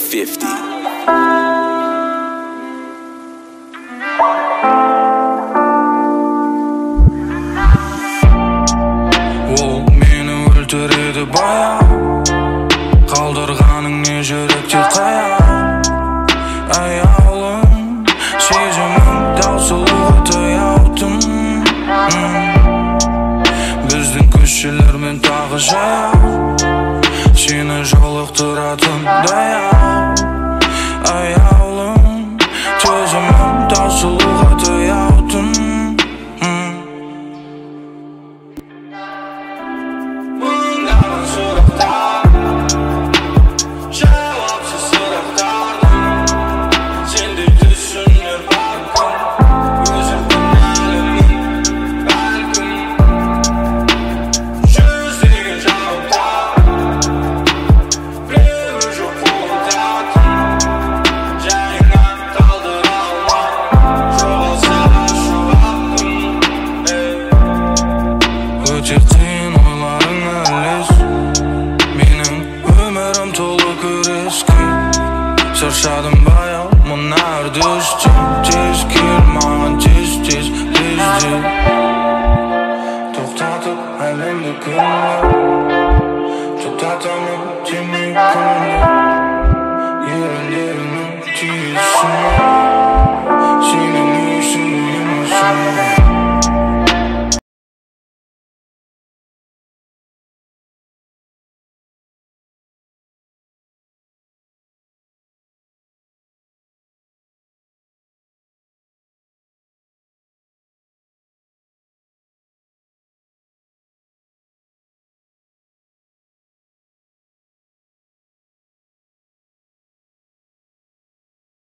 50. Ол мені өлтіреді баяу, қалдырғаның не жүректе қаяу. Аяулым, сезімім таусылуға таяудым. Біздің көшелермен тағы жаяу, сені жолықтыратын даяу. Аяулым, сезімім таусылуға таяудым. Мыңдаған сұрақтар, жауапсыз сұрақтардың, сендей түсінер бәлкім, өзім кінәлімін бәлкім. Жүздеген жауаптар, біреуі жоқ қолдатын, жайыңа қалдыра алмай, жоғалса шуағым. Өте қиын ойларың әлес, менің өмірім толы күреске. Шаршадым баяу мына үрдістен, тез кел маған тез лезде. Тоқтатып әлемді күнде, тұтатамын демей күнде, ерлерінің түйісіне.